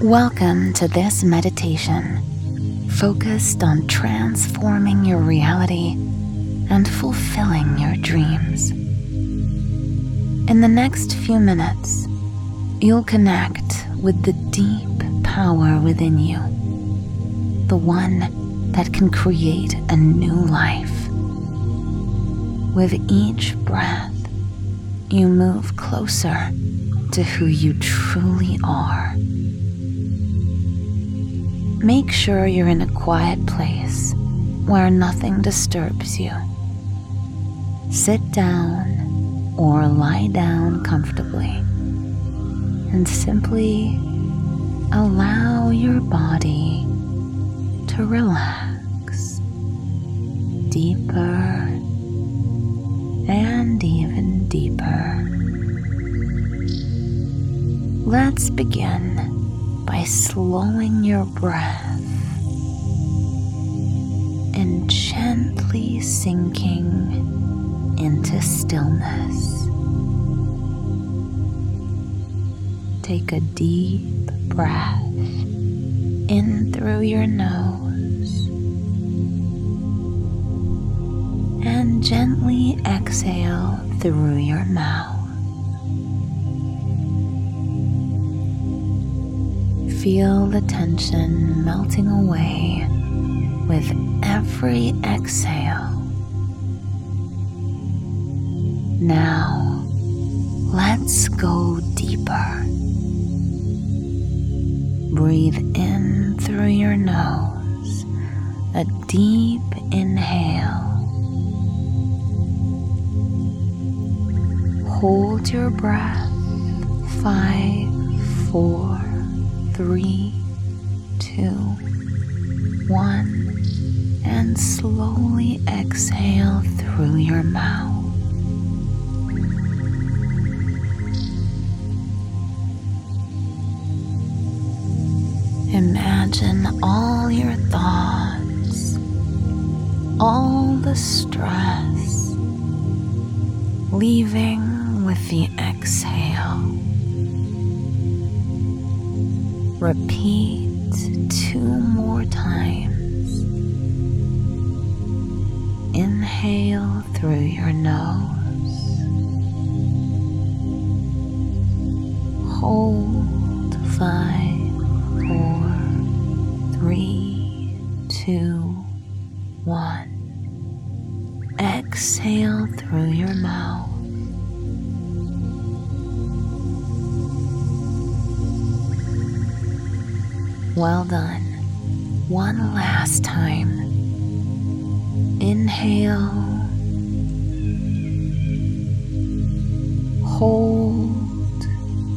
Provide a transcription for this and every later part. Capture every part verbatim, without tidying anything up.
Welcome to this meditation, focused on transforming your reality and fulfilling your dreams. In the next few minutes, you'll connect with the deep power within you, the one that can create a new life. With each breath, you move closer to who you truly are. Make sure you're in a quiet place where nothing disturbs you. Sit down or lie down comfortably and simply allow your body to relax deeper and even deeper. Let's begin by slowing your breath and gently sinking into stillness. Take a deep breath in through your nose and gently exhale through your mouth. Feel the tension melting away with every exhale. Now, let's go deeper. Breathe in through your nose, a deep inhale. Hold your breath. Five, four, three, two, one, and slowly exhale through your mouth. Imagine all your thoughts, all the stress, leaving with the exhale. Repeat two more times. Inhale through your nose. Hold. Five, four, three, two, one. Exhale through your mouth. Well done. One last time. Inhale. Hold.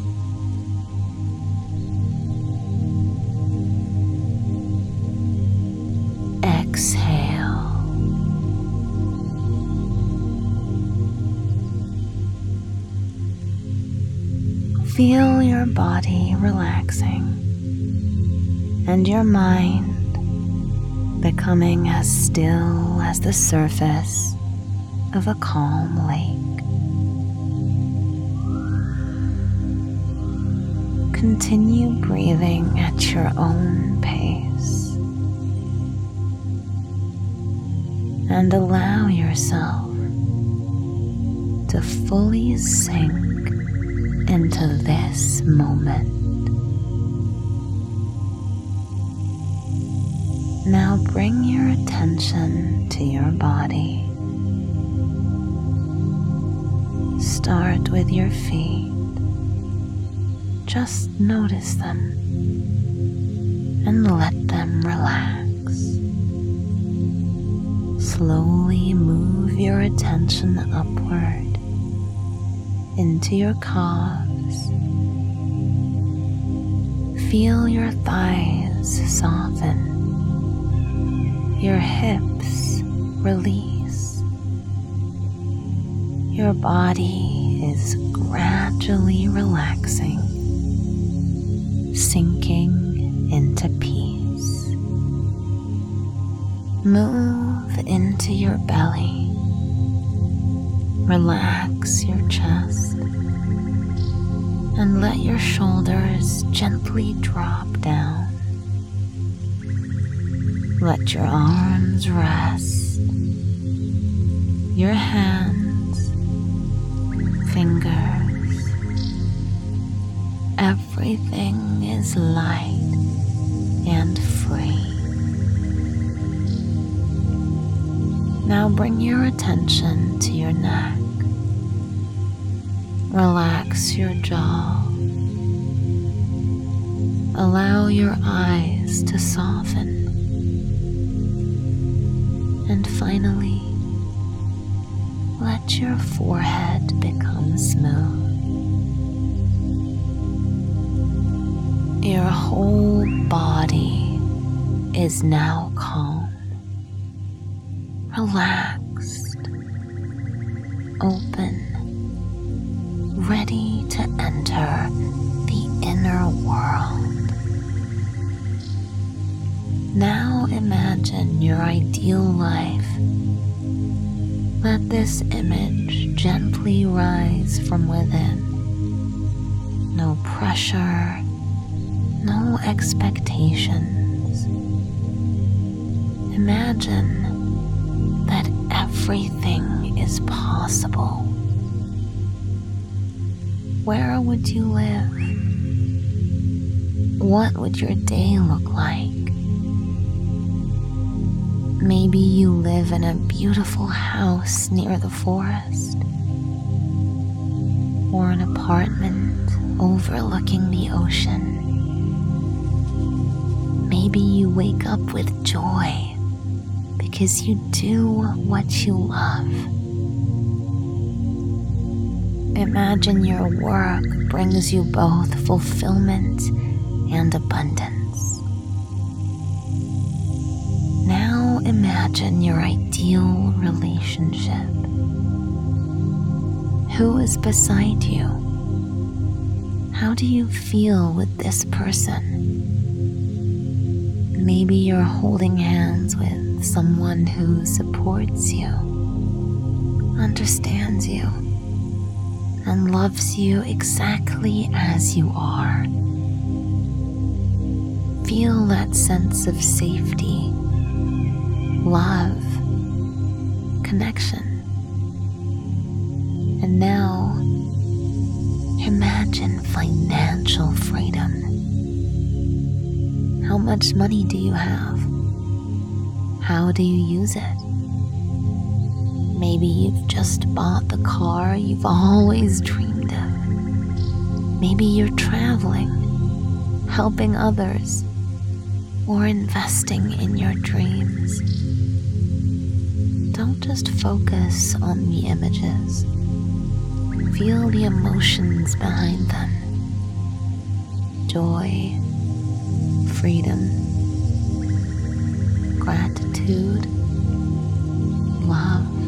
Exhale. Feel your body relaxing and your mind becoming as still as the surface of a calm lake. Continue breathing at your own pace and allow yourself to fully sink into this moment. Now bring your attention to your body. Start with your feet. Just notice them and let them relax. Slowly move your attention upward into your calves. Feel your thighs soften. Your hips release. Your body is gradually relaxing, sinking into peace. Move into your belly. Relax your chest And let your shoulders gently drop down. Let your arms rest. Your hands, fingers, everything is light and free. Now bring your attention to your neck. Relax your jaw. Allow your eyes to soften. And finally, let your forehead become smooth. Your whole body is now calm, relaxed, open, ready to enter the inner world. Now imagine your ideal life. Let this image gently rise from within. No pressure, no expectations. Imagine that everything is possible. Where would you live? What would your day look like? Maybe you live in a beautiful house near the forest, or an apartment overlooking the ocean. Maybe you wake up with joy because you do what you love. Imagine your work brings you both fulfillment and abundance. Now imagine your ideal relationship. Who is beside you? How do you feel with this person? Maybe you're holding hands with someone who supports you, understands you, and loves you exactly as you are. Feel that sense of safety, love, connection. And now, imagine financial freedom. How much money do you have? How do you use it? Maybe you've just bought the car you've always dreamed of. Maybe you're traveling, helping others, or investing in your dreams. Don't just focus on the images. Feel the emotions behind them. Joy, freedom, gratitude, love.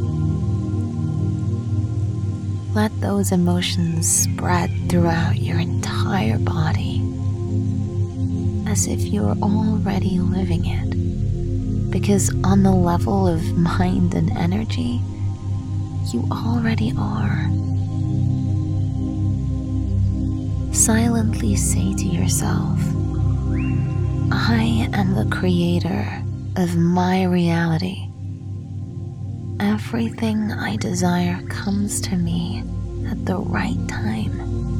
Let those emotions spread throughout your entire body, as if you're already living it. Because on the level of mind and energy, you already are. Silently say to yourself, I am the creator of my reality. Everything I desire comes to me at the right time.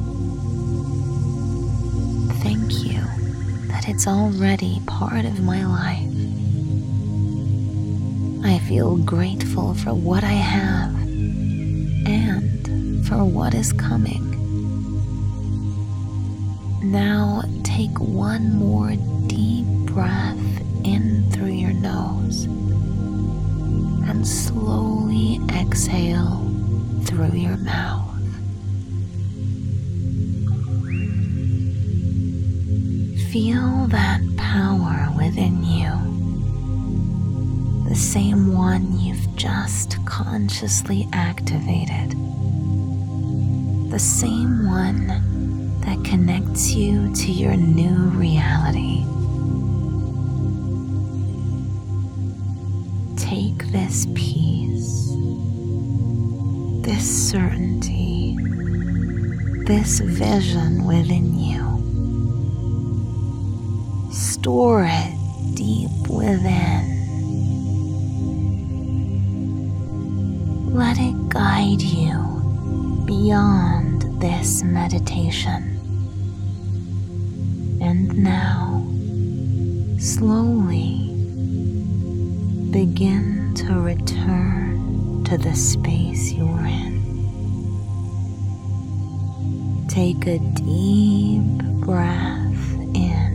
Thank you that it's already part of my life. I feel grateful for what I have and for what is coming. Now take one more deep breath in through your nose and slowly exhale through your mouth. Feel that power within you, the same one you've just consciously activated, the same one that connects you to your new reality. Take this peace, this certainty, this vision within you. Store it deep within. Let it guide you beyond this meditation. And now, slowly begin to return to the space you're in. Take a deep breath in.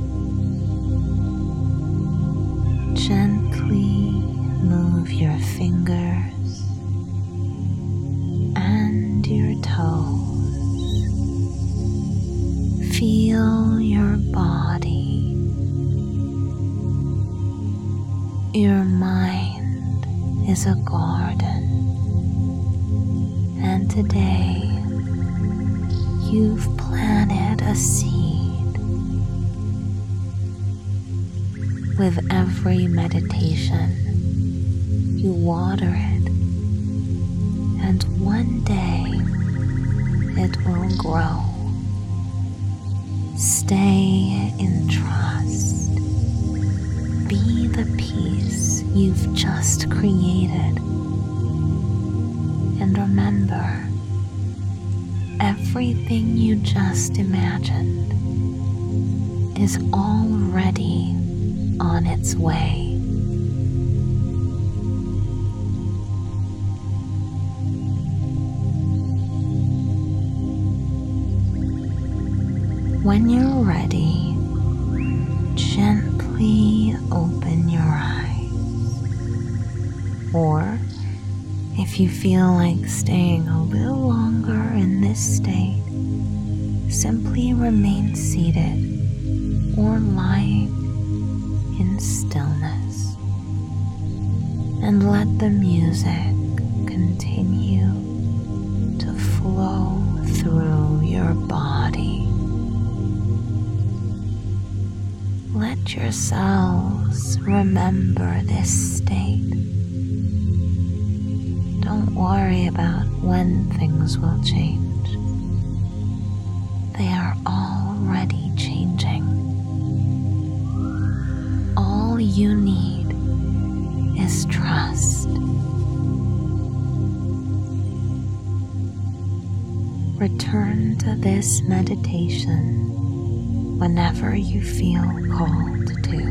Gently move your fingers and your toes. Feel your body. Your mind is a garden, and today you've planted a seed. With every meditation, you water it, and one day it will grow. Stay in trust. Be the peace you've just created. And remember, everything you just imagined is already on its way. When you're ready, gently open your eyes. Or, if you feel like staying a little longer in this state, simply remain seated or lying in stillness and let the music continue to flow through your body. Let your cells remember this state. Don't worry about when things will change. They are already changing. All you need is trust. Return to this meditation whenever you feel called to.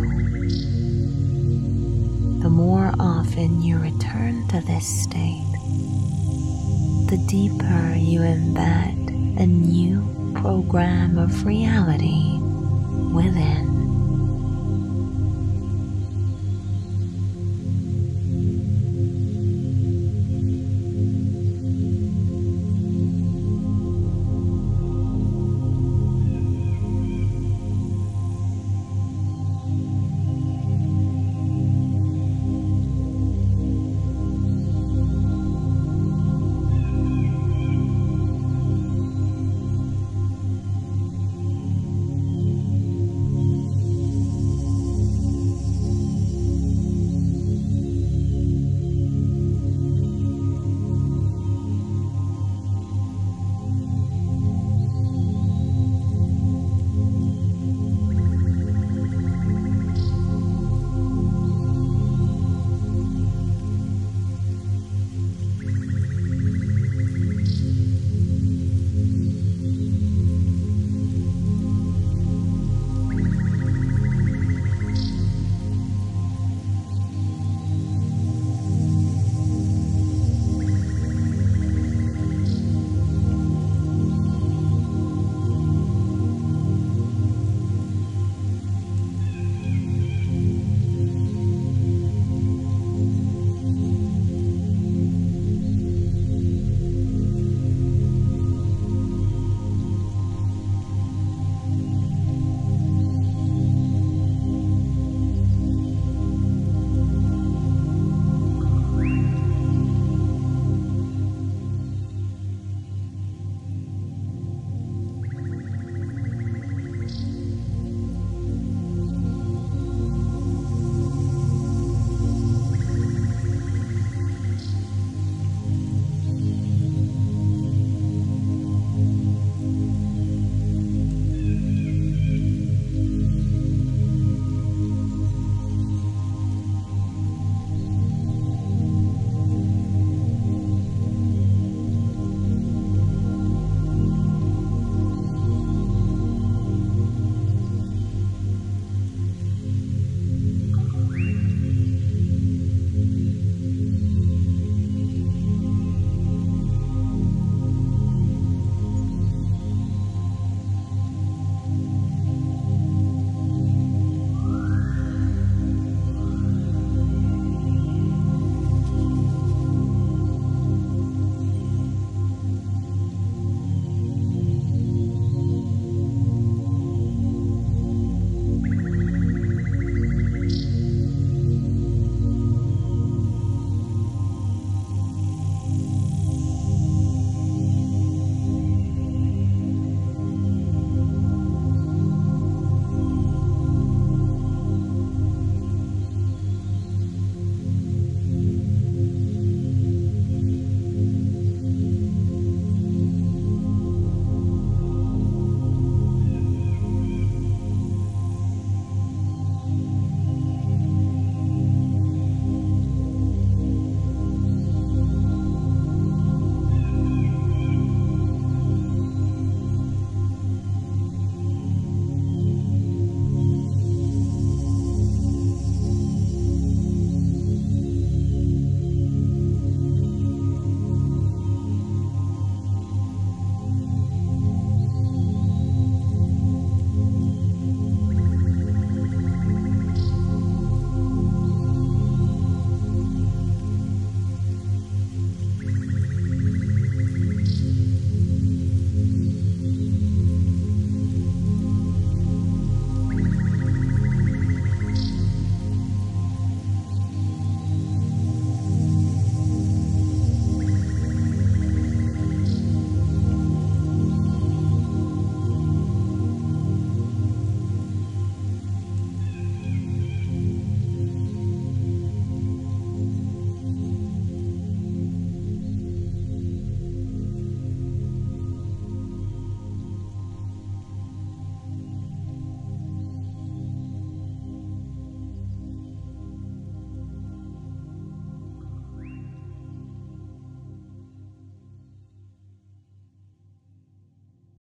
The more often you return to this state, the deeper you embed a new program of reality within.